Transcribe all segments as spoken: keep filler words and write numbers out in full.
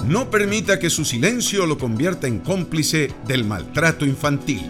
No permita que su silencio lo convierta en cómplice del maltrato infantil.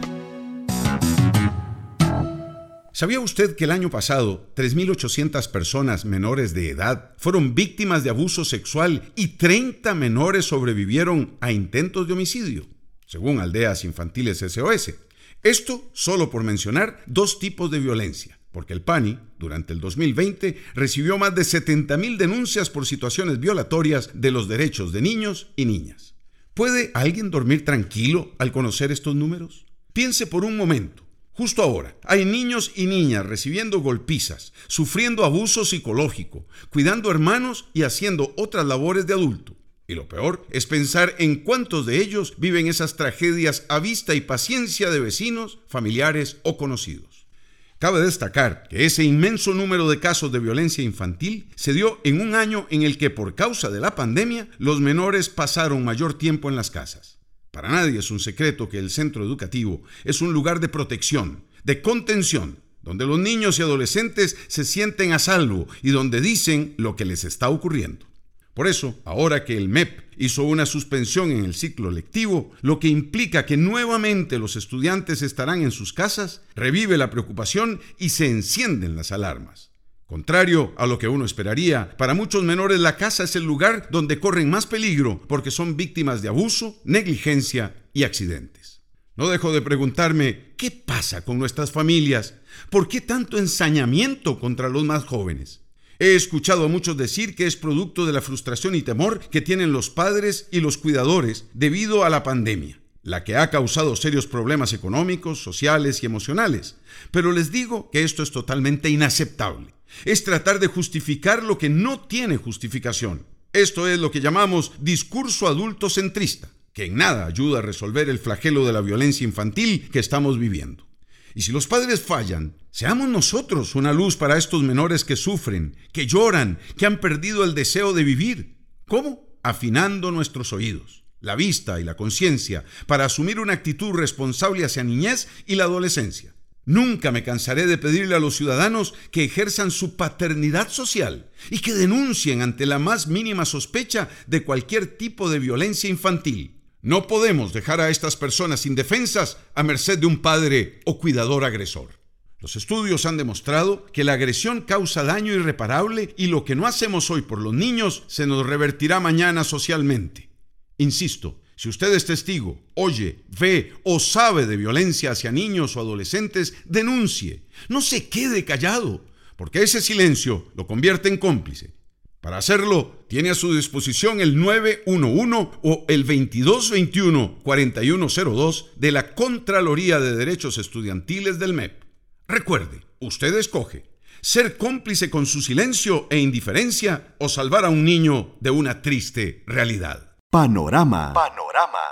¿Sabía usted que el año pasado tres mil ochocientas personas menores de edad fueron víctimas de abuso sexual y treinta menores sobrevivieron a intentos de homicidio? Según Aldeas Infantiles S O S. Esto solo por mencionar dos tipos de violencia, porque el PANI, durante el dos mil veinte, recibió más de setenta mil denuncias por situaciones violatorias de los derechos de niños y niñas. ¿Puede alguien dormir tranquilo al conocer estos números? Piense por un momento. Justo ahora, hay niños y niñas recibiendo golpizas, sufriendo abuso psicológico, cuidando hermanos y haciendo otras labores de adulto. Y lo peor es pensar en cuántos de ellos viven esas tragedias a vista y paciencia de vecinos, familiares o conocidos. Cabe destacar que ese inmenso número de casos de violencia infantil se dio en un año en el que, por causa de la pandemia, los menores pasaron mayor tiempo en las casas. Para nadie es un secreto que el centro educativo es un lugar de protección, de contención, donde los niños y adolescentes se sienten a salvo y donde dicen lo que les está ocurriendo. Por eso, ahora que el M E P hizo una suspensión en el ciclo lectivo, lo que implica que nuevamente los estudiantes estarán en sus casas, revive la preocupación y se encienden las alarmas. Contrario a lo que uno esperaría, para muchos menores la casa es el lugar donde corren más peligro porque son víctimas de abuso, negligencia y accidentes. No dejo de preguntarme, ¿qué pasa con nuestras familias? ¿Por qué tanto ensañamiento contra los más jóvenes? He escuchado a muchos decir que es producto de la frustración y temor que tienen los padres y los cuidadores debido a la pandemia, la que ha causado serios problemas económicos, sociales y emocionales. Pero les digo que esto es totalmente inaceptable. Es tratar de justificar lo que no tiene justificación. Esto es lo que llamamos discurso adultocentrista, que en nada ayuda a resolver el flagelo de la violencia infantil que estamos viviendo. Y si los padres fallan, seamos nosotros una luz para estos menores que sufren, que lloran, que han perdido el deseo de vivir. ¿Cómo? Afinando nuestros oídos, la vista y la conciencia para asumir una actitud responsable hacia niñez y la adolescencia. Nunca me cansaré de pedirle a los ciudadanos que ejerzan su paternidad social y que denuncien ante la más mínima sospecha de cualquier tipo de violencia infantil. No podemos dejar a estas personas indefensas a merced de un padre o cuidador agresor. Los estudios han demostrado que la agresión causa daño irreparable y lo que no hacemos hoy por los niños se nos revertirá mañana socialmente. Insisto, si usted es testigo, oye, ve o sabe de violencia hacia niños o adolescentes, denuncie. No se quede callado, porque ese silencio lo convierte en cómplice. Para hacerlo, tiene a su disposición el nueve uno uno o el veintidós veintiuno cuarenta y uno cero dos de la Contraloría de Derechos Estudiantiles del M E P. Recuerde, usted escoge ser cómplice con su silencio e indiferencia o salvar a un niño de una triste realidad. Panorama. Panorama.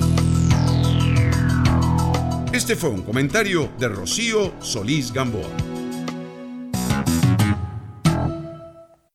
Este fue un comentario de Rocío Solís Gamboa.